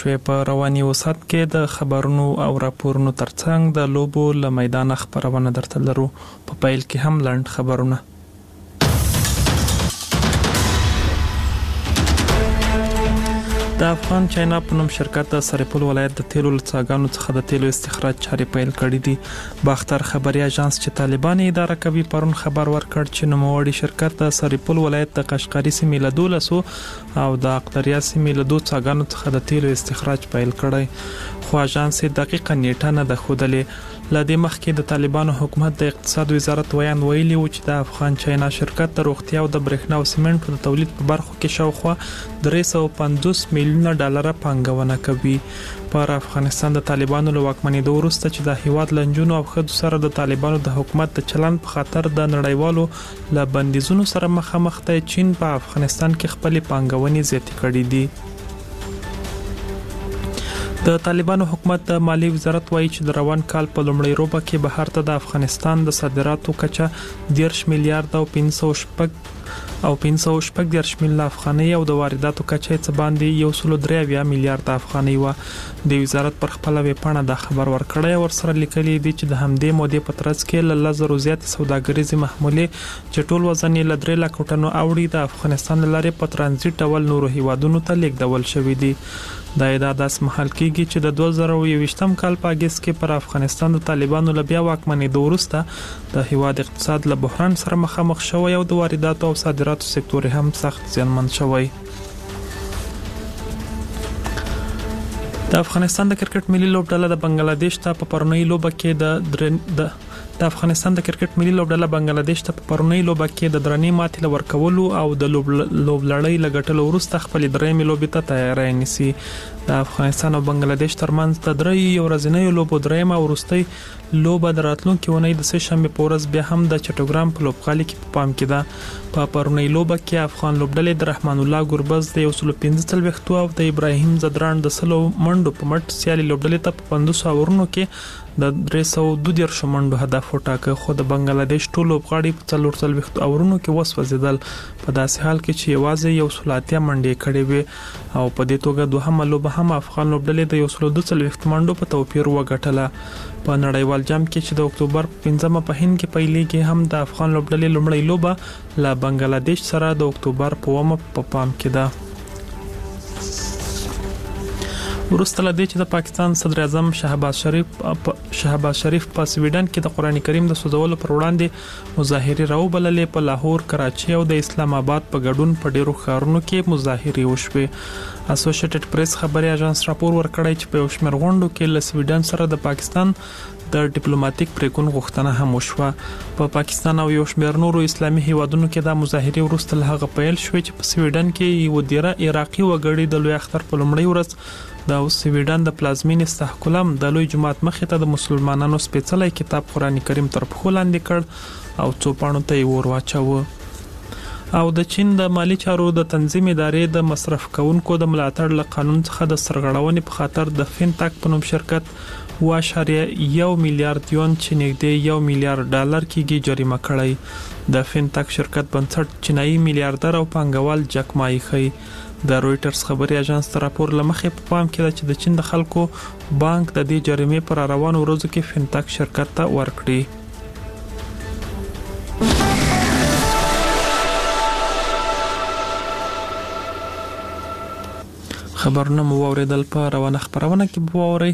په رواني وسات کې د خبرونو او راپورونو ترڅنګ د لوبو له میدان خبرونه درته لرو. په پیل کې هم لنډ خبرونه. د افغان چاینا په نوم شرکت د سرپل ولایت د تیلو څاګانو څخه د تیلو استخراج چارې پیل کړې دي. باختر خبري اژانس چې طالبان اداره کوي پرون خبر ورکړ چې نوموړي شرکت د سرپل ولایت د قشقري سیمې له 1200 او د اقتریا سیمې له 2 څاګانو څخه د تیلو استخراج پیل کړی. خو اژانس دقیقه نیټه نه ده ښودلې. لدې مخکې د طالبانو حکومت د اقتصاد وزارت ویان ویلي و چې د افغان چاینا شرکت د روغتیا او د برېښنا او سیمنټو د تولید په برخو کې شاوخوا $350 میلیونه پانګونه کوي. پر افغانستان د طالبانو له واکمنېدو وروسته چې د هیواد لنجونو او خدو سره د طالبانو د حکومت د چلند په خاطر د نړیوالو له بندیزونو سره مخامخ دی، چین په افغانستان کې خپل پانګونې زیاتې کړې دي. د طالبانو حکومت د مالی وزارت وایي چې د روان کال په لومړۍ روبه کې بهر ته د افغانستان د صادراتو کچه 10 میلیارډ او 510 میلیون افغانۍ او د وارداتو کچه څه باندې 103 میلیارډ افغانۍ و. د وزارت پر خپل ویبپاڼه دا خبر ورکړی او ورسره لیکلي دي چې د همدې مودې په ترڅ کې له 1000 زیات سوداګریزي محمولې چې ټول وزن یې له 3 لک ټنو اوړي د افغانستان لارې په ترانزیت ډول نورو هیوادونو ته لیږدول شوې دي. دا ادعا داس محل کېږي چې د 2021م کال په اگست کې پر افغانستان د طالبانو له بیا واکمنېدو وروسته د هیواد اقتصاد له بحران سره مخامخ شوی او د وارداتو او صادراتو سکتور هم سخت زیانمن شوی. د افغانستان د کرکټ ملي لوبډله د بنگلاديش ته په پرونی لوبه کې د افغانستان د کرکټ ملي لوبډله بنگلاديش ته په پرونی لوبه کې د درنې ماتې لورکولو او د لوبلړۍ لګټلو وروسته خپل درېمې لوبې ته تیاری نیسي. د افغانستان او بنگلاديش ترمنځ د درې ورځنیو لوبو درېمه او وروستۍ لوبه د راتلونکي اونۍ د سه شنبه په ورځ بیا هم د چټوګرام په لوبغالي کې په پام کې ده. په پرونی لوبه کې افغان لوبډلې د رحمان الله ګربز د 115 او د ابراهیم زدران د 100 منډو په مټ سیالي لوبډلې ته په 500 اورونو کې د 302 منډو هدف وټاکه. خو د بنگلاديش ټول لوبغاړي په 440 اورونو کې وسوځیدل، په داسې حال کې چې یوازې 180 منډې کړې وې او په دې توګه دوهمه لوبه هم افغان لوبډلې د 142 منډو په توپیر وګټله. په نړیوال جام کې چې د اکتوبر 15 په هند کې پیلېږي هم د افغان لوبډلې لومړی لوبه له بنگلاديش سره د اکتوبر په 1 په پام کې ده. وروسته له دې چې د پاکستان صدر اعظم شهباز شریف په سویډن کې د قرآن کریم د سوځولو پر وړاندې مظاهرې راوبللې. په لاهور، کراچي او د اسلام آباد په ګډون په ډیرو ښارونو کې مظاهرې وشوې. اسوسییټډ پریس خبري اژانس راپور ورکړی چې په یو شمېر غونډو کې له سویډن سره د پاکستان د ډیپلوماټیک پریکون غوښتنه هم وشوه. په پاکستان او یو شمېر نورو اسلامي هیوادونو کې د مظاهرې وروسته له هغه پیل شوې چې په سویډن کې یو ډیره عراقي وګړي د لوی اختر په لومړۍ ورځ د سویډن د پلازمینې استحکلم د لوی جماعت مخې ته د مسلمانانو سپېڅلی کتاب قرآن کریم تر پښو لاندې کړ او څو پاڼو ته یې ور واچاوه. او د چین د مالی چارو د تنظیم ادارې د مصرف کوونکو د ملاتړ له قانون څخه د سرغړونې په خاطر د فینټاک په نوم شرکت 1.1 میلیارډ یون چې نږدې $1 میلیارډ کېږي جریمه کړی. د فینټاک شرکت بنسټ چینایي میلیارډر او پانګوال جک ما ایخی. د رويټرز خبري اژانس تر راپور لمخې په پام کې ده چې د چین د خلکو بانک د دې جریمې پر روانو ورځو کې فینټاک شرکت ته ورکړي. خبرونه مو اوریدل په روانه خبرونه کې بووري.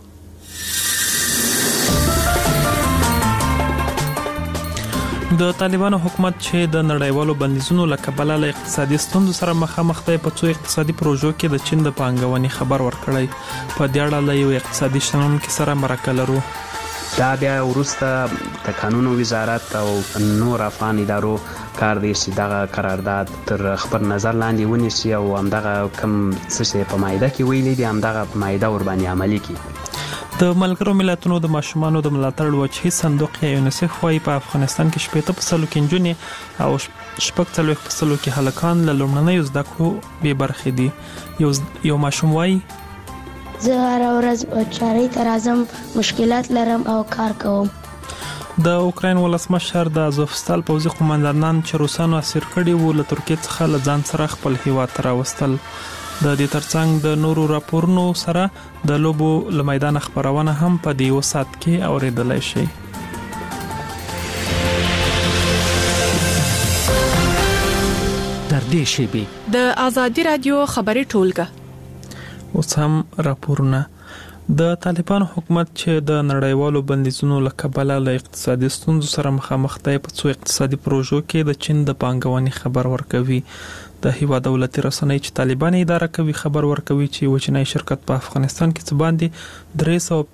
د طالبانو حکومت چې د نړیوالو بندیزونو له کبله له اقتصادي ستونزو سره مخامخ دی په څو اقتصادي پروژو کې د چین د پانګونې خبر ورکړی. په دې اړه له یو اقتصادي شنونکي سره مرکه لرو. دا بیا وروسته د قانونو وزارت او نور افغان ادارو کار دی چې دغه قرارداد تر خبر نظر لاندې ونیسي او همدغه کوم څه په مایده کې ویلي دي همدغه په مایده ور باندې عملي کړي. د ملګرو ملتونو د ماشومانو د ملاتړ وجهي صندوق یا یونیسف وايي په افغانستان کې 70% کې نجونې او 40% کې هلکان له لومړنیو زده کړو بې برخې دي. یو ماشوم وايي زه هر ورځ چارې ته راځم، مشکلات لرم او کار کوم. د اوکراین ولسمشر د ازوفستال پوځي قوماندانان چې روسانو اسیر کړي وو له ترکیې څخه له ځان سره خپل هیواد ته راوستل. د دې ترڅنګ د نورو راپورونو سره د لوبو له میدان خبرونه هم په دې وسات کې اوریدلای شئ. در دې شیبه د ازادي رادیو خبري ټولګه اوس هم راپورونه. د طالبان حکومت چې د نړیوالو بندیزونو له کبله له اقتصادي ستونزو سره مخامخ دی په څو اقتصادي پروژو کې د چین د پانګونې خبر ورکوي. د هیواد دولتي رسنۍ چې طالبان اداره کوي خبر ورکوي چې وچنای شرکت په افغانستان کې څه باندې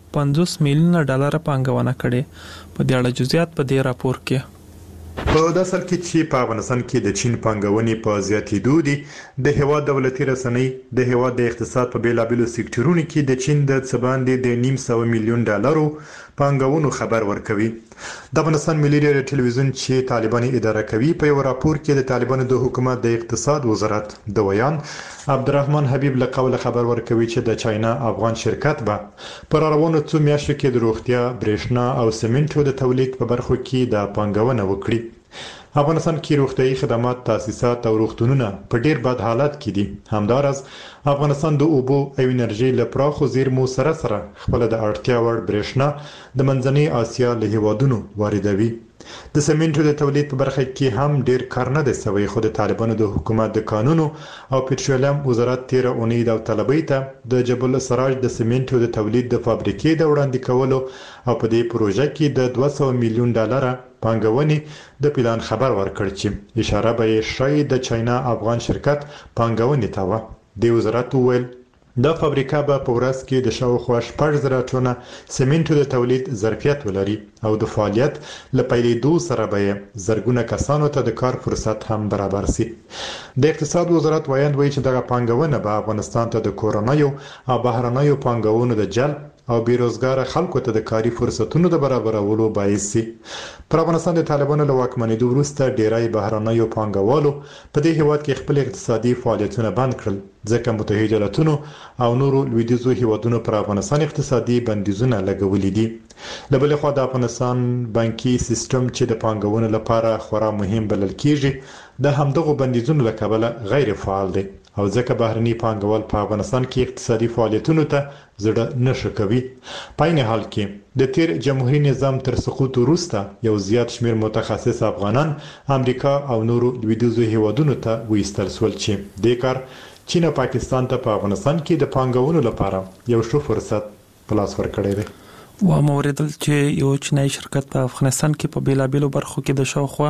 350 میلیون ډالر پانګونه کړې. په دې اړه جزئیات په دې راپور کې. په داسل کې چې په افغانستان کې د چین پانګونې په زیاتېدو دي، د هیواد دولتي رسنۍ د هیواد د اقتصاد په بیلابیلو سکتورونو کې د چین د څه باندې د 900 میلیون ډالرو پانګونو خبر ورکوي. د افغانستان ملي ټلویزیون چې طالبان اداره کوي په یو راپور کې د طالبانو د حکومت د اقتصاد وزارت د ویان عبدالرحمن حبیب له قوله خبر ورکوي چې د چاینا افغان شرکت به پر روانو څو میاشتو کې د روغتیا، برېښنا او سمنټو د تولید په برخو کې د پانګونه وکړي. افغانستان کې روغتيایي خدمات، تاسیسات او روغتونونه په ډیر بد حالت کې دي. همدارس افغانستان د اوبو او انرژي له پراخو زیرمو سره خپل د اړتیا وړ برېښنا د منځنۍ اسیا له هیوادونو واردوي. د سمنټو د تولید په برخه کې هم ډیر کار نه دی شوی، خو د طالبانو د حکومت د قانونو او پټرولیم وزارت 13 اونۍ د طلبۍ ته د جبل السراج د سمنټو د تولید د فابریکې د وړاندې کولو او په دې پروژه کې د 200 میلیون ډالر پانګونې د پلان خبر ورکړ چې اشاره به شای د چاینا افغان شرکت پانګونې ته و. د وزارت ویل دا فابریکه به په ورځ کې د شاوخوا 1000 ټنه سمنټو د تولید ظرفیت ولري او د فعالیت له پیلېدو سره به زرګونه کسانو ته د کار فرصت هم برابر شي. د اقتصاد وزارت وایي چې دغه پانګونه به افغانستان ته د کورونایو او بهرنیو پانګونو د جلب او بیروزګار خلکو ته د کاري فرصتونو د برابرولو باعث شي. پر افغانستان د طالبانو له واکمنېدو وروسته ډیری بهرنیو پانګوالو په دې هیواد کې خپل اقتصادي فعالیتونه بند کړل، ځکه متحده ایالاتونو او نورو لویدیځو هیوادونو پر افغانستان اقتصادي بندیزونه لګولي دي. له بلې خوا د افغانستان بانکي سیستم چې د پانګونې لپاره خورا مهم بلل کیږي د همدغه بندیزونو له کبله غیر فعال دی او ځکه بهرني پانګوال په افغانستان کې اقتصادي فعالیتونو ته زړه نشي کوي. په عین حال کې د تیر جمهوریت نظام تر سقوط وروسته یو زیات شمیر متخصص افغانان امریکا او نورو لویدیځو هیوادونو ته وایستل سول چې د کار چین او پاکستان ته په افغانستان کې د پانګونې لپاره یو ښه فرصت په لاس ورکړی دی. و موردل چې یو چینایي شرکت په افغانستان کې په بیلابیلو برخو کې د شاوخوا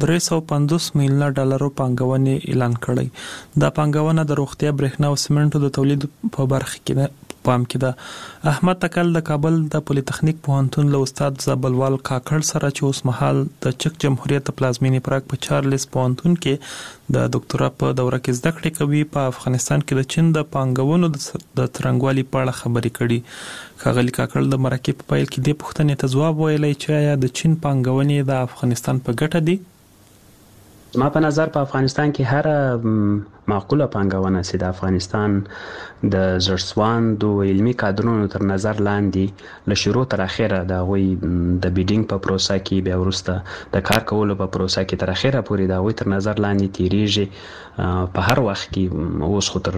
350 میلیون ډالرو پانګونې اعلان کړی. دا پانګونه د روغتیا، برېښنا او سمنټو د تولید په برخه کې پام کې ده. احمد تکل د کابل د پولیټیکنیک پوهنتون له استاد زابلوال کاکړ سره چې اوس مهال د چک جمهوریت پلازمینې پراګ په چارلز پوهنتون کې د ډاکټرا په دوره کې زده کړې کوي، په افغانستان کې د چین د پانګونو د ترنګوالي په اړه خبرې کړي. ښاغلي کاکړ د مرکې په پیل کې د پوښتنې ته ځواب ویلی چې آیا د چین پانګونې د افغانستان په ګټه دي؟ ما په نظر په افغانستان کې هر معقوله پانګونه چې د افغانستان د زړسواندو علمي کادرونو تر نظر لاندې له شروع تر اخره د غوي د بیډینګ په پروسه کې بیا ورسته د کار کولو په پروسه کې تر اخره پورې د غوي تر نظر لاندې تیریږي. په هر وخت کې اوس خو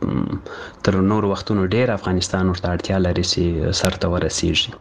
تر نور وختونو ډیر افغانستان ورته اړتیا لري چې سرته ورسیږي.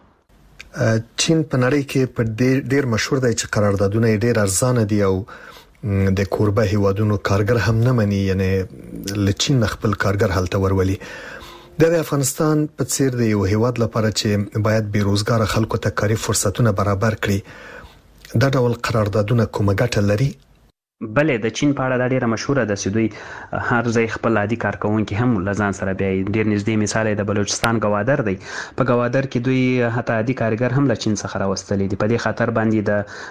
چین په نړۍ کې په ډیر مشهور دی چې قراردادونه ډیر ارزانه دي او د کوربه هیوادونو کارګر هم نه مني، یعنی لچین خپل کارګر هلته ورولي. د افغانستان په څیر د یو هیواد لپاره چې باید بیروزګار خلکو ته کاري فرصتونه برابر کړي، دا ډول قراردادونه کومه ګټه لري؟ بلې د چین په اړه دا ډیره مشهوره ده چې دوی هر ځای خپل عادي کارکونکي هم لزان سره بیا ډیر نږدې مثال د بلوچستان گوادر دی. په گوادر کې دوی حتی عادي کارګر هم له چین څخه راوستلي دي. په دې خاطر باندې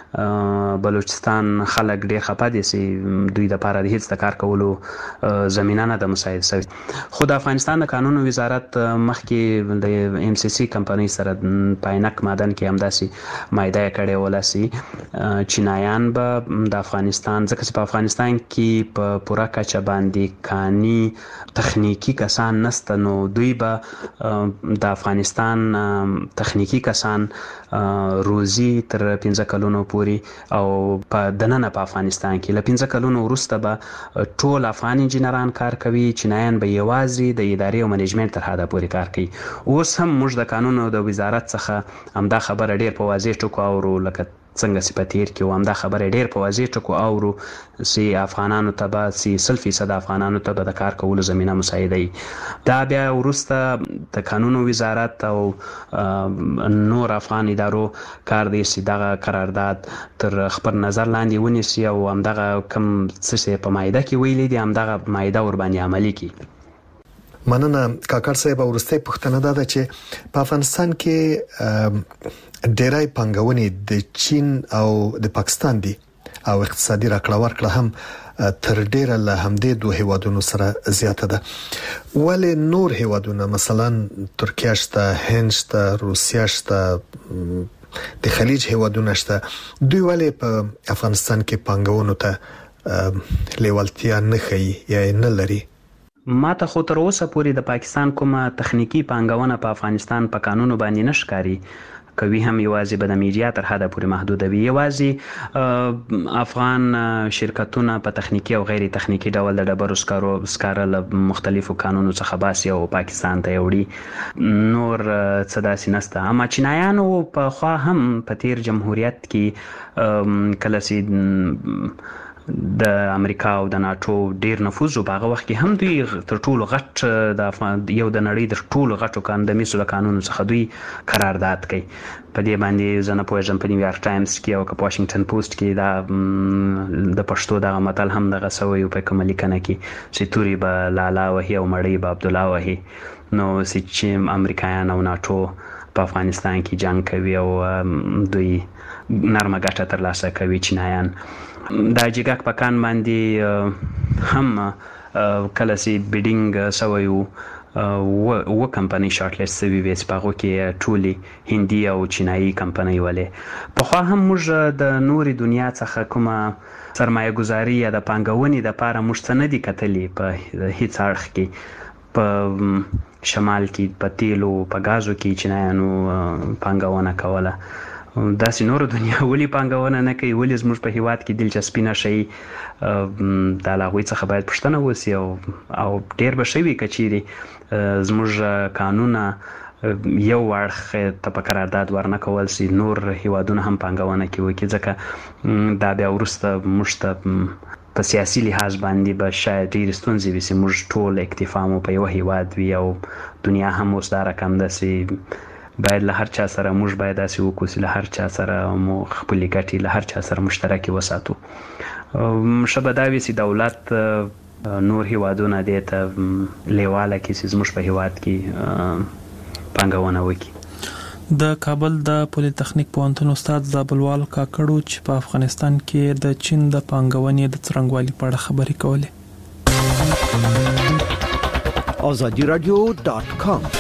د بلوچستان خلک ډیر خپه دي چې دوی د لپاره هیڅ د کار کولو زمينه نه ده مساعد شوی. خو د افغانستان د قانون وزارت مخکې د ام سی سی کمپنۍ سره پاینک مادن کې همداسي مایده کړي ولاسي چینایان به د افغانستان ځکه ځکه چې په افغانستان کې په پوره کچه باندې کاني تخنیکی کسان نسته، نو دوی به د افغانستان تخنیکی کسان روزي تر 15 کلونو پورې او په دننه په افغانستان کې له 15 کلونو وروسته به ټول افغان انجینران کار کوي، چینایان به یوازې د ادارې او منیجمنت تر حده پورې کار کوي. اوس هم موږ د قانون او د وزارت څخه همدا خبره ډیر په واضح ټکو اورو، لکه څنګه چې په تیر کې همدا خبره ډیر په واضح ټکو اورو چې افغانانو ته به 100% افغانانو ته به د کار کولو زمینه مساعده وي. دا بیا وروسته د قانون او وزارت او نور افغان ادارو کار دی چې دغه قرارداد تر خپل نظر لاندې ونیسي او همدغه کوم څه په مایده کې ویلي دي همدغه مایده ور باندې عملي کړي. مننه کاکړ صاحب. ورسته پښتنه ده چې په افغانستان کې ډیری پنګونې د چین او د پاکستان دي او اقتصادي راکړه ورکړه هم تر ډیره له همدې دوه هیوادونو سره زیاته ده. ولې نور هیوادونه مثلا ترکیه شته، هند شته، روسیه شته، د خلیج هیوادونه شته، دوی ولې په افغانستان کې پنګونو ته لیوالتیا نه ښيي یا نه لري؟ ما ته خو تر اوسه پورې د پاکستان کومه تخنیکی پانګونه په افغانستان په قانونو باندې نشکاري کوي، هم یوازې به د میډیا تر حده پورې محدود وي. یوازې افغان شرکتونه په تخنیکی او غیر تخنیکی ډول د ډبرو سکاره له مختلفو قانونو څخه باسي او پاکستان ته وړي، نور څه داسې نسته. اما چینایانو په خوا هم په تیر جمهوریت کې کله چې د امریکا او د ناتو ډیر نفوذ او هغه وخت کې هم دوی تر ټولو غټ د یو د نړۍ د ټولو غټو کاندمیسو قانونو څخه دوی قرارداد کوي. په دې باندې زنه پوهیږم په نیویارک ټایمز کې او په واشنگټن پوسټ کې دا د پښتو دغه متل هم دغه سوی په کومه لیکنه کې چې توري به لالا وهي او مړی به عبد الله وهي. نو چې امریکایان او ناتو په افغانستان کې جنگ کوي او دوی نرمه ګټه ترلاسه کوي چینایان. دا جګک په کان باندې هم کله چې بیډینګ سوی و کمپنی شارټ لیست سوي وي چې هغه کې ټولي هندي او چینایي کمپنۍ ولې. په خو هم موږ د نوري دنیا څخه کومه سرمایه گذاري یا د پانګونې د پاره موږ څه نه دي کتلې په هیڅ اړخ کې. په شمال کې په تیلو په غازو کې چینایانو پانګونه کوله، داسې نور دنیا ولې پانګونه نه کوي؟ ولې زموږ په هیواد کې دلچسپي نه شي؟ دا لا غوي څخه باید پښتنه وسی او ډیر به شوي کچيري زموږ قانونا یو ورخه ته په قرارداد ورنه کول سي نور هیوادونه هم پانګونه کوي، ځکه دا بیا ورسته مشته په سیاسي لحاظ باندې به شاید ډیر ستونزې وي چې موږ ټول اکتفا مو په یو هیواد وي او دنیا هم اوس دا رقم ده چې باید له هر چا سره موږ باید داسې وکړو چې له هر چا سره مو خپلې ګټې له هر چا سره مشترکې وساتو. ښه به دا وي چې دولت نور هیوادونه دې ته لیواله کړي چې زموږ په هیواد کې پانګونه وکړي. د کابل د پولی تخنیک پوهنتون استاد زابلوال کاکړو چې په افغانستان کې د چین د پانګونې د څرنګوالي په اړه خبرې کولې. azadiradio.com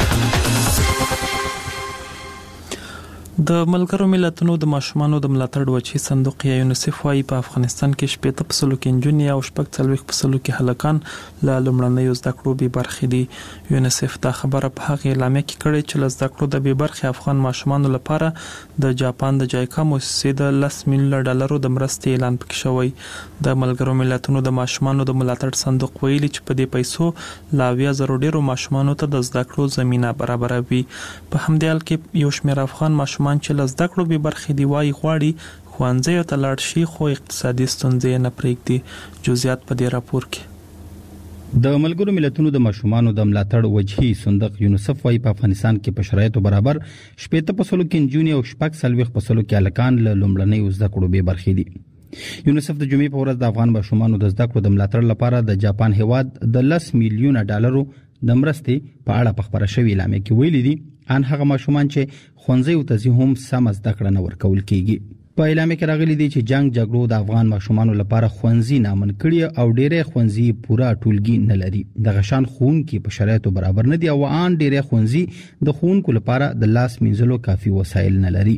د ملګرو ملتونو د ماشومانو د ملاتړ وچی صندوق یا یونیسف وايي په افغانستان کې 80% کې نجونې او 40% کې هلکان له لومړنیو زده کړو به برخې دي. یونیسف دا خبره په هغه اعلامیه کې کړې چې له زده کړو د به برخې افغان ماشومانو لپاره د جاپان د جایکا مؤسسې د $10 میلیون د مرستې اعلان پکې شوی. د ملګرو ملتونو د ماشومانو د ملاتړ صندوق ویلي چې په دې پیسو لا 20,000 ډیرو ماشومانو ته د زده کړو زمينه برابروي. په همدې حال کې یو شمېر افغان ماشومان چې له زده کړو به برخې دی وايي غواړي ښوونځیو ته لاړ شي خو اقتصادي ستونزې نه پرېږدي. جزئیات په دې راپور کې. د ملګرو ملتونو د ماشومانو د ملاتړ وجهي صندوق یونیسف وايي په افغانستان کې په شرایطو برابر 80% کې نجونې او 40% کې هلکان له لومړنیو زده کړو به برخې دي. یونیسف د جمعې په ورځ د افغان ماشومانو د زده کړو د ملاتړ لپاره د جاپان هیواد د $10 میلیون د مرستې په اړه په خبره شوې اعلامیه کې ویلي دي ان هغه ماشومان چې ښوونځیو ته هم سم زده کړه نه ورکول کیږي. په اعلامیه کې راغلي دي چې جنگ جګړو د افغان ماشومانو لپاره ښوونځي نامن کړي او ډېرې ښوونځي پوره ټولګي نه لري. د غشان ښوونکي په شرایطو برابر نه دي او ان ډېرې ښوونځي د ښوونکو لپاره د لاس مینځلو کافي وسایل نه لري.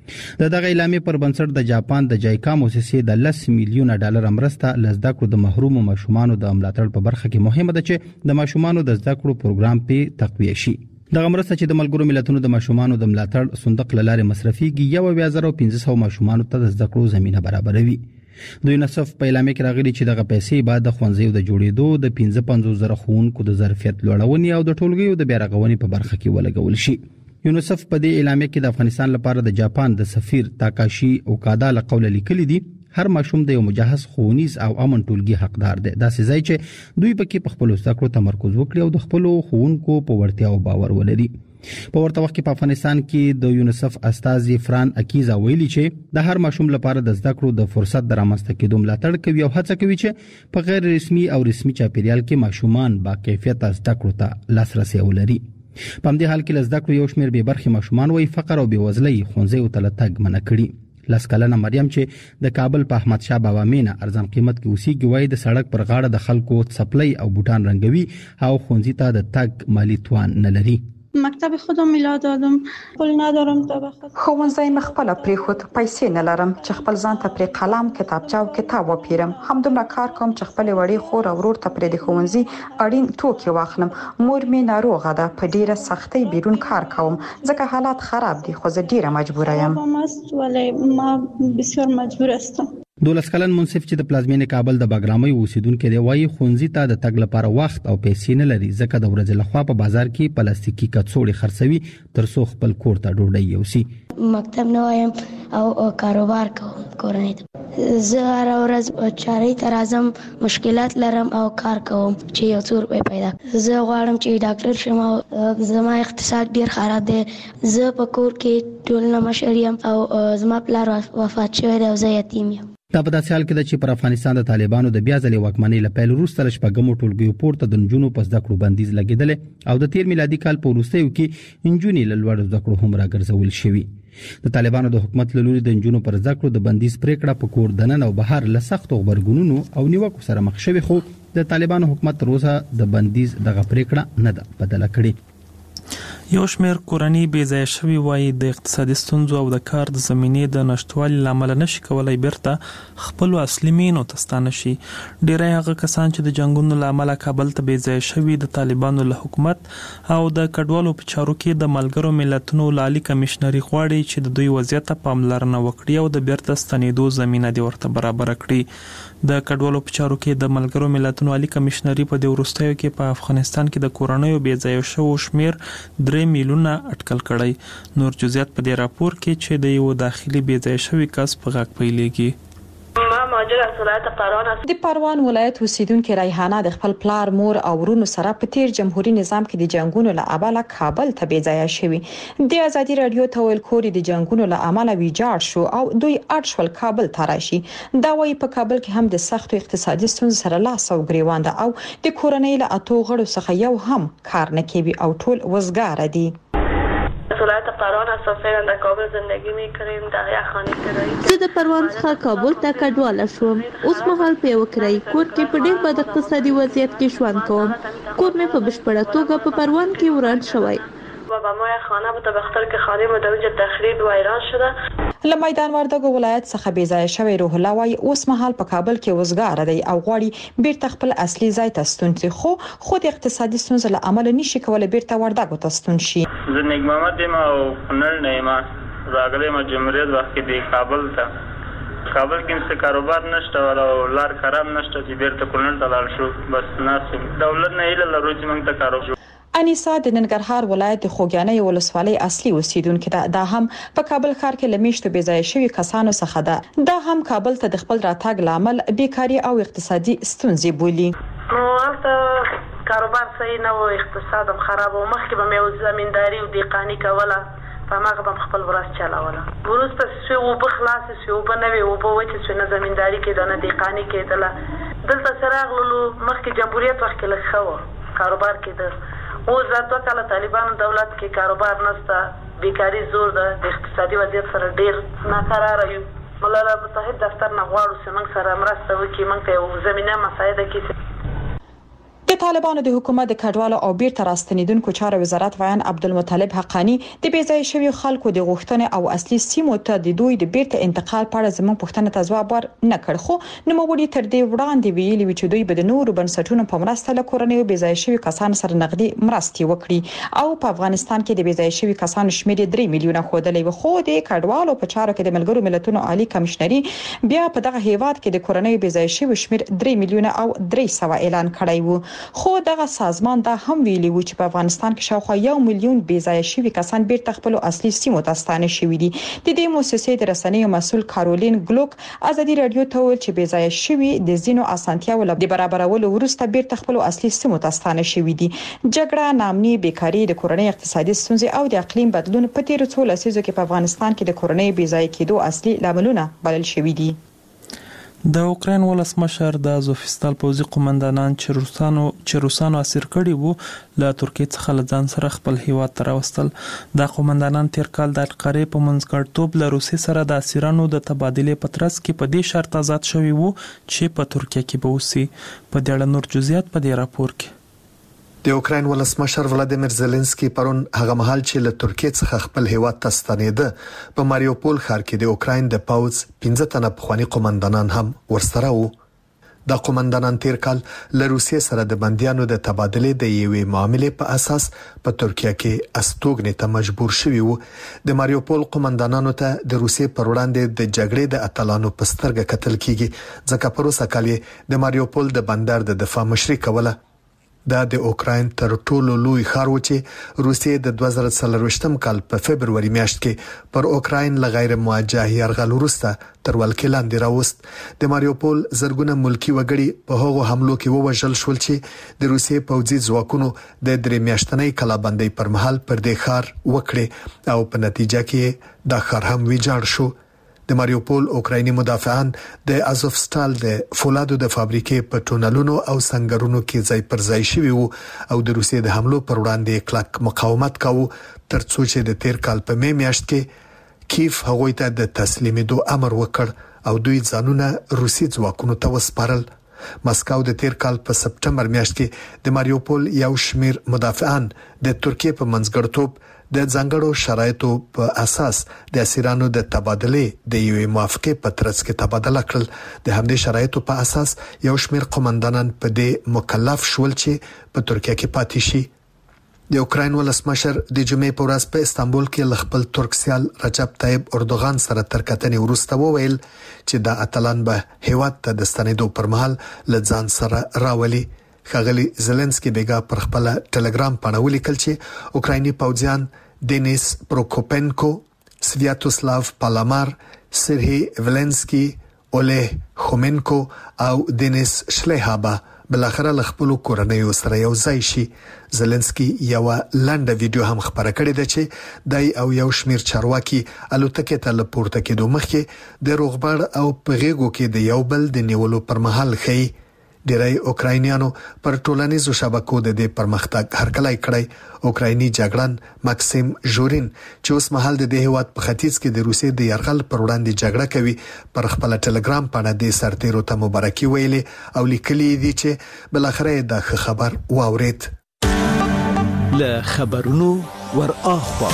دغه اعلامیه پر بنسټ د جاپان د جایکا مؤسسې د 10 میلیون ډالر مرسته لزده کړو د محروم ماشومانو د ملاتړ په برخه کې مهمه ده چې د ماشومانو د زده کړو پروګرام په تقویه شي. دغه مرسته چې د ملګرو ملتونو د ماشومانو د ملاتړ صندوق لاره مصرفيږي 1500 ماشومانو ته د زده کړو زمينه برابروي. د یونیسف په اعلامیه کې راغلي چې دغه پیسې بعد د ښوونځیو د جوړېدو د 55,000 ښوونکو د ظرفیت لوړونې او د ټولګیو د بیارغونې په برخه کې ولګول شي. یونیسف په دې اعلامیه کې د افغانستان لپاره د جاپان د سفیر تاکاشي اوکادا له قوله لیکلي دي هر ماشوم د یو مجهز ښوونیز او امن ټولګي حقدار دی. دا ځای چې دوی پکې په خپل زده کړو تمرکز وکړي او د خپل ښوونکو په وړتیاو باور ولري. په ورته وخت کې په افغانستان کې د یونیسف استازي فران اکیزا ویلي چې د هر ماشوم لپاره د زده کړو د فرصت درامسته کېدو ملاتړ کوي او هڅه کوي چې په غیر رسمي او رسمي چاپیریال کې ماشومان با کیفیت زده کړو ته لاسرسي ولري. په همدې حال کې زده کړو یو شمېر به برخي ماشومان وایي فقر او بېوزلۍ ښوونځیو ته تګ منع کړي. لسکلنه مریم چې د کابل په احمد شاه بابا مینه ارزان قیمت کې اوسېږي وایي د سړک پر غاړه د خلکو څپلۍ او بوټان رنګوي او ښوونځي ته د تګ مالی توان نه لري. مکتب خودم میلاد دادم پول ندارم تا بخواد ښوونځی مخبل پریخود پیسې نه لرم چې خپل ځان ته پر قلم کتابچه او کتاب وپیرم همدومره کار کوم چې خپل وړي خور او ورور ته پر د ښوونځي اړین توکي واخلم مور می ناروغه ده په ډیره سختۍ بیرون کار کوم ځکه حالات خراب دي خو زه ډیره مجبوره یم ولی ما بسیار مجبور هستم. 12 کلن منصف چې د پلازمینې کابل د باګرامي اوسیدونکو دی وایي ښوونځي ته د تګ لپاره وخت او پیسې نه لري ځکه د ورځې لخوا په بازار کې پلاستیکي کڅوړې خرڅوي ترڅو خپل کور ته ډوډۍ یوسي. مکتب نه وایم او کاروبار کوم کورنۍ ته زه هر ورځ چاري ته راځم مشکلات لرم او کار کوم چې یو څو روپۍ پیدا زه غواړم چې ډاکټر شم او زما اقتصاد ډیر خراب دی زه په کور کې ټول نه مشر یم او زما پلار وفات شوی دی او زه یتیم یم. دا په داسې حال کې ده چې پر افغانستان د طالبانو د بیا ځلې واکمنۍ له پیل وروسته له شپږمو ټولګیو پورته د نجونو په زده کړو بندیز لګېدلی او د تیر میلادي کال په وروستیو کې نجونې له لوړو زده کړو هم راګرځول شوي. د طالبانو د حکومت له لوري د نجونو پر زده کړو د بندیز پریکړه په کور دننه او بهر له سختو غبرګونونو او نیوکو سره مخ شوی خو د طالبانو حکومت تر اوسه د بندیز دغه پریکړه نه ده بدله کړې. یو شمېر کورنۍ بې ځایه شوي وایي د اقتصادي ستونزو او د کار د زمینې د نشټوالي له امله نشي کولای بیرته خپلو اصلي مینو ته ستانه شي. ډېری هغه کسان چې د جنګونو له امله کابل ته بې ځایه شوي د طالبانو له حکومت او د کډوالو په چارو کې د ملګرو ملتونو عالی کمشنري غواړي چې د دوی وضعیت ته پاملرنه وکړي او د بیرته ستنېدو زمینه دې ورته برابر کړي. د کډوالو په چارو کې د ملګرو ملتونو عالی کمشنري په دې وروستیو کې په افغانستان کې د کورنیو بې ځایه شوو شمیر 3 میلیونه اټکل کړی. نور جزئیات په دې راپور کې چې د یو داخلي بې ځایه شوي کس په غږ پیلېږي. د پروان ولایت اوسیدونکو ریحانه د خپل پلار مور او ورونو سره په تیر جمهوریت نظام کې د جنگونو له امله کابل ته بې ځای شوی. د ازادي رادیو ته ویل کوري د جنگونو له امله ویجاړ شو او دوی اړ شول کابل ته راشي. دا وایي په کابل کې هم د سختو اقتصادي ستونزو سره لاس او ګریوان ده او د کورنۍ له اتو غړو څخه یو هم کار نه کوي او ټول وزګار دي. ولایت پروان هستم فعلا در کابل زندگی میکنیم در یک خانه کرایه. زه د پروان څخه کابل ته کډواله شوم. اوس مهال په یو کرایي کور کې په ډېر بد اقتصادي وضعیت کې ژوند کوم. کور مې په بشپړه توګه په پروان کې وران شوی. و ما خانه بود به خاطر که خانه مدوج تخریب و ویران شده. له میدان وردګو ولایت څخه بې ځای شوی روح الله وايي اوس مهال په کابل کې وزګار دی او غواړي بیرته خپل اصلي ځای ته ستون شي خو خود اقتصادي ستونزې له امله نشي کولای بیرته وردګو ته ستون شي. زه نیک محمد یم او نل نه یم راغلی ما جمهوریت وخت دی کابل ته کابل کې څه کاروبار نشته او لار خراب نشته چې بیرته کونړ ته لاړ شو بس ناسم دولت نه ایله لرو چې موږ ته کاروبار. انیسا د ننګرهار ولایت د خوږیانۍ ولسوالۍ اصلي اوسیدونکو ده. دا هم په کابل ښار کې لمیشتو بې ځای شوي کسانو څخه ده. دا هم کابل ته د خپل راتګ لامل بیکاری او اقتصادي ستونزې بولي. هلته کاروبار صحیح نه و اقتصاد هم خراب و مخکې به مې زمینداری او دیقانی کوله په هغه به خپل ورځ چلاوله وروسته چې اوبه خلاصې شوې اوبه نه وې اوبه وچې شوې نه زمینداری کېده نه دیقاني کېدله دلته چې راغللو مخکې جمهوریت وخت کې لږ ښه و کاروبار کېده اوس دا 2 کاله طالبانو دولت کې کاروبار نشته بیکاری زور ده د اقتصادي وضعیت سره ډیر ناقراره یو. ملل متحد دفتر نه غواړو چې موږ سره مرسته وکړي موږ ته یو زمینه مساعده کړي. د طالبانو د حکومت د کډوالو او بیرته راستنیدونکو چارو وزارت ویان عبدالمطلب حقانی د بیځای شوی خلکو د غوښتنې او اصلي سیمو ته د دوی د بیرته انتقال په اړه زموږ پوښتنه ته ځواب ورنکړ، خو نوموړي تر دې وړاندې ویلي و چې دوی به د نورو بنسټونو په مرسته له کورنیو بیځای شوی کسانو سره نقدي مرستې وکړي او په افغانستان کې د بیځای شوی کسانو شمېر 3 میلیونه ښودلی و، خو د کډوالو په چارو کې د ملګرو ملتونو عالی کمشنري بیا په دغه هیواد کې د کورنیو بیځای شوی شمېر 3 میلیونه او 300 اعلان کړی و، خو دغه سازمان دا هم ویلي و چې په افغانستان کې شاوخوا 1 میلیون بیځای شوی کسان بیرته خپل اصلي سیمو ته ستانه شوي دي. د دې مؤسسې د رسنیو مسؤل کارولین ګلوک ازادي رادیو ته ویل چې بیځای شوی د زینو اسانتیاو لپاره د برابرولو وروسته بیرته خپل اصلي سیمو ته ستانه شوي دي. جګړه، ناامني، بیکاری، د کورنۍ اقتصادي ستونزې او د اقلیم بدلون په تیرو څو لسیزو کې په افغانستان کې د کورنۍ بیځای کېدو اصلي لاملونه بلل شوي دي. د اوکراین ولسمشر د ازوفستال پوځي قومندانان چې روسانو اسیر کړي وو له ترکیې څخه لځان سره خپل هیواد ته راوستل. د قومندانان تیر کال د القرې په منځګړیتوب له روسي سره د اسیرانو د تبادلې په ترڅ کې په دې شرط آزاد شوي وو چې په ترکیه کې به اوسي. په دې اړه نور جزئیات په دې راپور کې. د اوکراین ولسمشر ولادیمیر زيلنسکي پرون هغه مهال چې له ترکیې څخه خپل هیواد ته ستنېده په ماریوپول ښار کې د اوکراین د پوځ 15 تنه پخوانی قومندانان هم ورسره وو. د قومندانان تیر کال له روسیې سره د بنديانو د تبادلې د یوې معاملې په اساس په ترکیه کې استوګنې ته مجبور شوي وو. د ماریوپول قومندانانو ته د روسیې پر وړاندې د جګړې د اتلانو په سترګه کتل کیږي، ځکه په روسا کال د ماریوپول د بندر د دفاع مشري کوله. دا د اوکراین تر ټولو لوی ښار و چې روسیې د 2023 کال په فبرवरी میاشت کې پر اوکراین له غیر موجه یرغل وروسته تر ولکې لاندې راوست. د ماریوپول زرګونه ملکی وګړي په هغو حملو کې ووژل شول چې د روسیې پوځي ځواکونو د 3 میاشتنۍ کلابندۍ پر مهال پر دې ښار وکړي او په نتیجه کې دا ښار هم ویجاړ شو. د ماریوپول اوکرایني مدافعان د ازوفستال د فولادو د فابریکې په ټونلونو او سنگرونو کې ځای پر ځای شوي وو او د روسیې د حملو پر وړاندې کلک مقاومت کاوه ترڅو چې د تیر کال په می میاشت کې کیف هغوی ته د تسلیمېدو امر وکړ او دوی ځانونه روسي ځواکونو ته وسپارل. مسکو د تیر کال په سپټمبر میاشت کې د ماریوپول یو شمیر مدافعان د ترکیې په منځګړیتوب د ځانګړو شرایطو په اساس د اسیرانو د تبادلې د یوې موافقې په ترڅ کې تبادله کړل. د همدې شرایطو په اساس یو شمیر قومندانان په دې مکلف شول چې په ترکیه کې پاتې شي. د اوکراین ولسمشر د جمعې په ورځ په استانبول کې ل خپل ترک سیال رجب طیب اردوغان سره تر کتنې وروسته وویل چې دا اتلان به هیواد ته د ستنېدو پر مهال ل ځان سره راولي. ښاغلي زيلنسکي بیګا پر خپل ټلګرام باندې ولیکل چې اوکرایني پوځیان دینیس پروکوپنکو، سویاتوسلاو پالامار، سرهی ولنسکي، اوله خومنکو او دینیس شلیهابا بلاخره ل خپل کورنیو سره یو ځای شي. زيلنسکي یو لنډه ویډیو هم خبره کړې ده چې دای او یو شمیر چارواکي الوتکې ته لپورته کېدو مخکې د روغبړ او پغېګو کې د یو بل د نیولو پر مهال خي. ډیری اوکراینیانو پر ټولنیزو شبکو د دې پرمختګ هرکلی کړی. اوکرایني جګړن ماکسیم ژورین چې اوس مهال د هیواد په ختیځ کې د روسیې د یرغل پر وړاندې جګړه کوي پر خپل ټلګرام باندې د سرتیرو ته مبارکي ویلې او لیکلي دي چې بلاخره دا خبر واورید. له خبرونو ور اخوا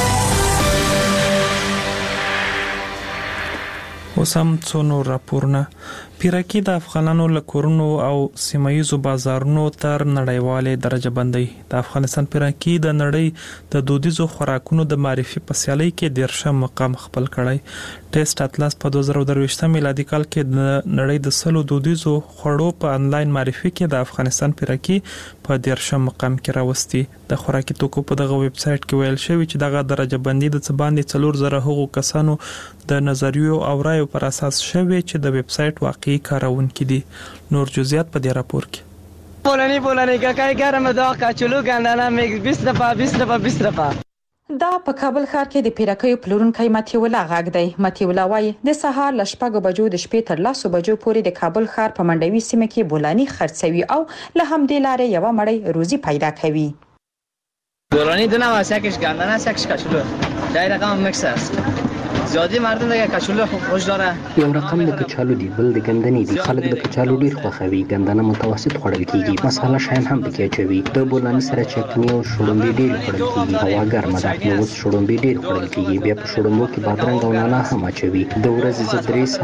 وسم څونو راپورونه. پیراکي د افغانانو له کورونو او سیمایي بازارونو تر نړیوالې درجه بندي. د افغانستان پیراکي د نړۍ د دودیزو خوراکونو د معرفي په سیالۍ کې 10 مقام خپل کړی. ټیسټ اطلس په 2023 میلادي کال کې د نړۍ د 100 دودیزو خوړو په انلاین معرفي کې د افغانستان پیراکي په 10 مقام کې راوستي. د خوراکي توکو په دغه ویب سټ کې ویل شوی چې دغه درجه بندي د څه باندې 4000 هغو کسانو د نظریو او رایو پر اساس شوی چې د ویب سټ واقعي کارونکي دي. نور جزئیات په دې راپور کې. پولانی کاکای ګرم دا کاچلو ګندانه میګ 20 رپا دا په کابل ښار کې د پیراکیو پلورونکي ماتي ولا غاګ دی. ماتي ولا وایي د سهار ل 6 بجو د شپې تر 10 بجو پورې د کابل ښار په منډوي سیمه کې بولانی خرڅوي او له همدې لارې یو مړی روزي پیدا کوي. بولانی دنا واسه کېش ګندانه سکش کاچلو دای رقم مکس است زیادی مردم دیگه کچالو خوش داره. یو رقم د کچالو دی بل د ګندنې دی. خلک د کچالو ډیر خوښوي. ګندنه متوسط خوړل کیږي. مساله شاین هم پکې اچوي. د بولاني سره چکنی او شړومبې ډیر خوړل کیږي. هوا ګرمه ده نو اوس شړومبې ډیر خوړل کیږي. بیا په شړومبو کې بادرنګ او نعناع هم اچوي. د ورځې زه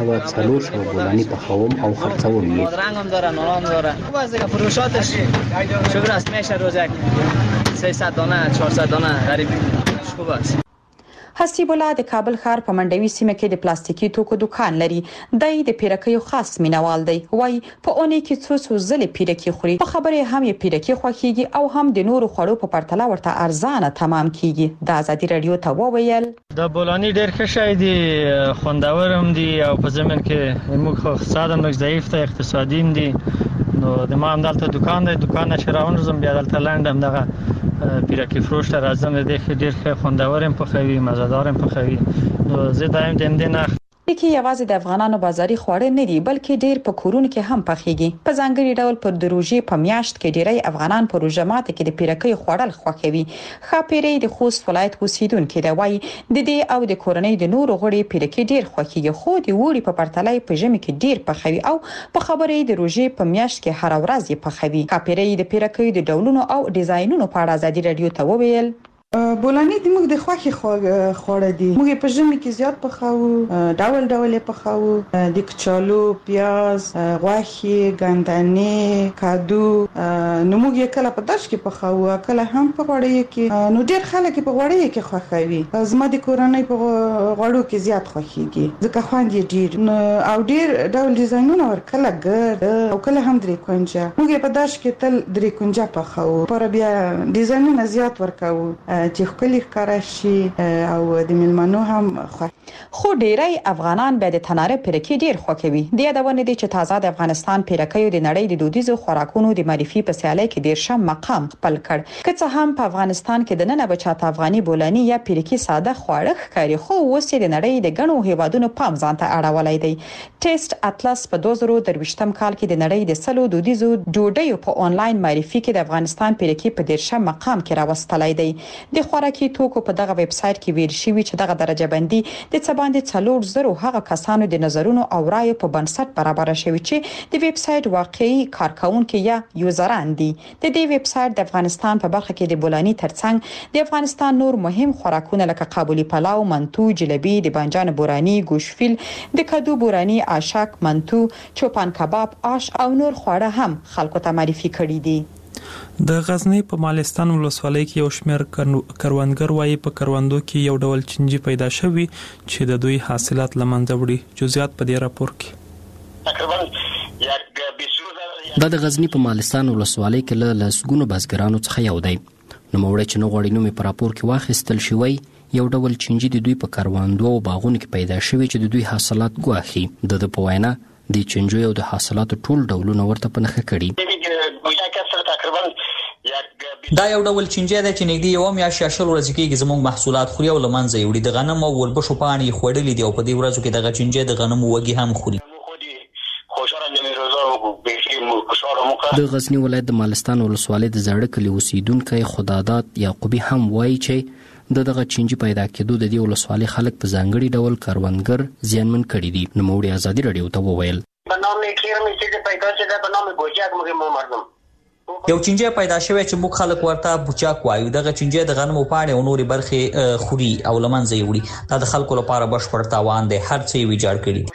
300 بولاني پخوم او خرڅوم یې. بادرنگ هم داره، نعناع هم داره. خوب است دیگه فروشاتش. شغل است میشه روز یک 300 دانه 400 دانه غریب خوب است. حسیب الله د کابل ښار په منډوي سیمه کې د پلاستیکي توکو دکان لري. دای د پیرکیو خاص مینوال دی. وای په اونۍ کې څو ځلې پیرکی خوري. په خبره هم یې پیرکی خوښیږي او هم د نورو خوړو په پرتله ورته ارزانه تمام کیږي. د ازادي رادیو ته وویل د بولانی ډېر ښه شی دی، خوندور هم دی او په زمين کې موږ اقتصاد هم ضعیف ته اقتصادي هم دی. نو د ما هم دلته دکان دی، دکان چې راونځم بیا دلته لندم دغه پیرکی فروش ته راځم. د دې ډېر ښه خوندور هم پخوي، مزهدار هم پخوي. نو زه دایم دې نه لیکي یوازې د افغانانو بازاري خواړه نه دي بلکې ډېر په کورونو کې هم پخېږي. په ځانګړي ډول پر د روژې په میاشت کې ډېری افغانان په روژه ماته کې د پیرکۍ خوړل خوښوي. خاپيري د خوست ولایت اوسیدونکو دی وایي د دې او د کورنۍ د نورو غړي پیرکۍ ډېر خوښيږي خو د وړي په پرتله په ژمي کې ډېر پخوي او په خبرې د روژې په میاشت کې هر ورځ یې پخوي. خاپيري د پیرکۍ د ډولونو او ډیزاینونو په اړه ازادي رادیو ته وویل بولانی د موږ د خوخي خوړه دي. موږ په ژمي کې زیات پخاو، ډول ډول پخاو، د کچالو، پیاز، غوښه، ګندنې، کادو. نو موږ کله په داش کې پخاو، کله هم په غوړی کې. نو ډیر خلک په غوړی کې خوښوي. زما د کورنۍ په غوړو کې زیات خوښيږي ځکه خوند یې ډیر او ډیر ډول ډیزاینونه ورکله ګر او کله هم درې کونجه. موږ په داش کې تل درې کونجه پخاو. پر بیا ډیزاینونه زیات ورکاو چې خپل ښکارا شي او د ملمنو هم خو ډیری افغانان به د تناره پیرکی ډیر خوښوي. د یادونه دي چې تازه د افغانستان پیرکی د نړۍ د دودیزو خوراکونو د معرفي په سیالۍ کې ډیر شم مقام خپل کړ. که څه هم په افغانستان کې د نن بچاته افغاني بولانی یا پیرکی ساده خواړه ښکاري خو اوس د نړۍ د غنو هیوادونو پام ځانته اړولای دی. ټیسټ اټلس په 2023م کال کې د نړۍ د سلو دودیزو ډوډۍ په آنلاین معرفي کې د افغانستان پیرکی په ډیر شم مقام کې راوستلای دی. د خوراکي توکو په دغه ویب سټ کې ویل شوی چې دغه درجه بندي د څباندې 400 هغه کسانو د نظرونو او رایو په بنسټ برابر شوی چې د ویب سټ واقعي کارکونکو یا یوزران دي. د دې ویب سټ د افغانستان په برخه کې د بولانی ترڅنګ د افغانستان نور مهم خوراکونه لکه قابلی پلاو، منتو، جلبی، د بانجان بورانی، گوشفیل، د کدو بورانی، آشک، منتو، چوپان کباب، آش او نور خواړه هم خلکو ته معرفي کړي دي. د غزنی په مالستان ولسوالۍ کې یو شمېر کروندګر وایي په کروندو کې یو ډول چنجي پیدا شوی چې د دوی حاصلات لمنځه وړي. جزئیات په دې راپور کې. دا د غزنی په مالستان ولسوالۍ کې له لسګونو بزګرانو څخه یو دی. نو موړی چې نو غوړي نومې په راپور کې واخیستل شوی یو ډول چنجي د دوی په کروندو او باغونو کې پیدا شوی چې د دوی حاصلات ګواخي. د په وینا د چنجو او د حاصلاتو ټول ډولونه ورته په نښه کړي. دا یو ډول چنجي دی چې نږدې یو میاشت یا شل ورځې کېږي زموږ محصولات خوري او لمنځه یې وړي. د غنم او وربشو پاڼې خوړلې دي او په دې ورځو کې دغه چنجي د غنمو وږي هم خوري. د غزنی ولایت د مالستان ولسوالۍ د زاړه کلي اوسیدونکو خدادات یعقوبی هم وایي چې دغه چنجي پیدا کېدو د دې ولسوالۍ خلک په ځانګړي ډول کاروانګر زیانمن کړي دي. نو موړي ازادي رادیو ته وویل یو چنجي پیدا شوی چې موږ خلک ورته بوچاک وایو. دغه چنجي د غنمو پاڼې او نورې برخې خوري او لمنځه یې وړي. دا د خلکو لپاره بشپړ تاوان دی. هر څه یې ویجاړ کړي.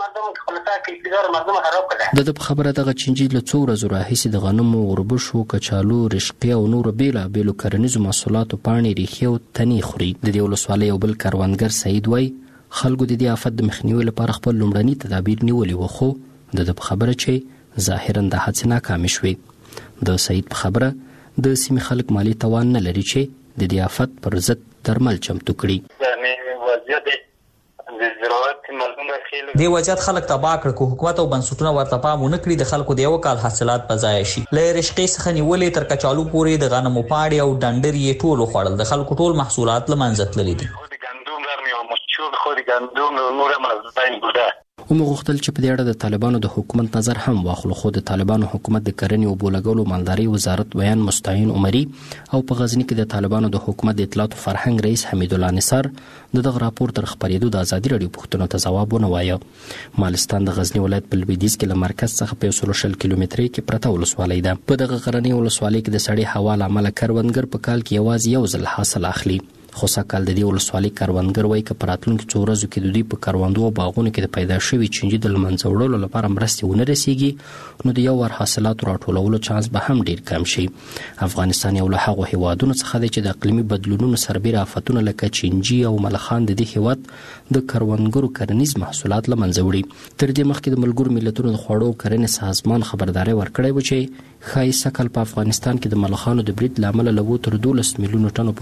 د خبره دغه چنجي له څو ورځې راهیسې د غنمو، وربشو، کچالو، رشقې او نورو بیلابیلو کرنیزو محصولاتو پاڼې، ریښې او تنې خوري. د دې ولسوالۍ یو بل کروندګر سعید وایي خلکو د دې آفت د مخنیوي لپاره خپل لومړني تدابیر نیولي وو خو د خبره چې ظاهرا د هڅې ناکامې شوې. د سعید په خبره د سیمې خلک مالی توان نه لري چې د دې آفت پر ضد درمل چمتو کړي. د وضعیت خلک تباہ کړ کو حکومت او بنسټونه ورته پام ونه کړي. د خلکو د یو کال حاصلات په ضایع شي. له رشقې څخه نیولې تر کچالو پورې د غنمو پاڼې او ډنډر یې ټول خوړل. د خلکو ټول محصولات له منځه تللي دي. ومغختل چې په دې اړه د طالبانو د حکومت نظر هم واخلو، خو د طالبانو حکومت د کرنې او بولګولو مالداري وزارت ویان مستعین عمري او په غزنی کې د طالبانو د حکومت د اطلاعات او فرهنګ رئیس حمید الله نصر دغه راپور تر خبرېدو د ازادي رادیو پوښتنو ته ځواب ونه وایه. مالستان د غزنی ولایت په لویدیځ کې له مرکز څخه په 100 کیلومترۍ کې پرته ولسوالۍ ده. په دغه غرنۍ ولسوالۍ کې د سړې هوا له امله کروندګر په کال کې یوازې یو ځل حاصل اخلي. خو سږکال د دې ولسوالۍ کروندګر وایي که په راتلونکو څو ورځو کې د دوی په کروندو او باغونو کې د پیدا شوي چینجي د له منځه وړلو لپاره مرستې ونه رسیږي، نو د یو وار حاصلاتو راټولولو چانس به هم ډیر کم شي. افغانستان یو له هغو هیوادونو څخه دی چې د اقلیمي بدلونونو سربېره آفتونه لکه چینجي او ملخان د دې هیواد د کروندګرو کرنیز محصولات له منځه وړي. تر دې مخکې د ملګرو ملتونو د خوړو او کرنې سازمان خبرداری ورکړی و چې ښایي سږکال په افغانستان کې د ملخانو د برید له امله له 12 میلیونو ټنو